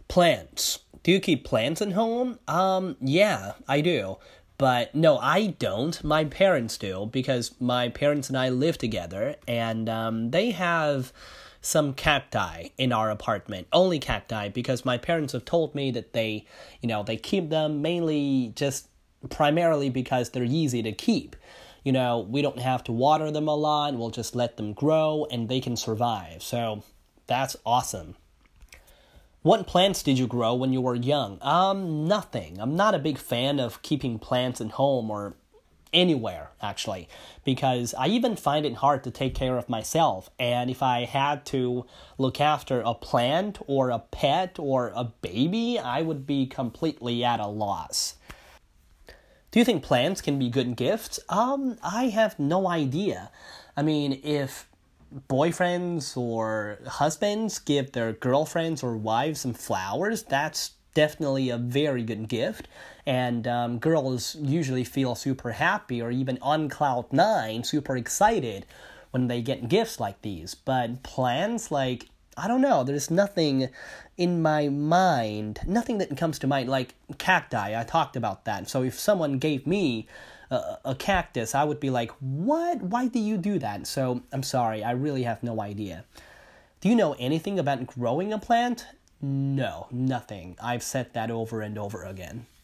Plants. Do you keep plants at home? Yeah, I do. But no, I don't. My parents do because my parents and I live together, and they have some cacti in our apartment. Only cacti because my parents have told me that they keep them mainly just primarily because they're easy to keep. We don't have to water them a lot. We'll just let them grow and they can survive. So that's awesome. What plants did you grow when you were young? Nothing. I'm not a big fan of keeping plants at home or anywhere, actually, because I even find it hard to take care of myself. And if I had to look after a plant or a pet or a baby, I would be completely at a loss. Do you think plants can be good gifts? I have no idea. I mean, if boyfriends or husbands give their girlfriends or wives some flowers, that's definitely a very good gift. And girls usually feel super happy or even on cloud nine, super excited when they get gifts like these. But plants, I don't know, there's nothing in my mind, nothing that comes to mind, like cacti, I talked about that. So if someone gave me a cactus, I would be like, what? Why do you do that? So I'm sorry, I really have no idea. Do you know anything about growing a plant? No, nothing. I've said that over and over again.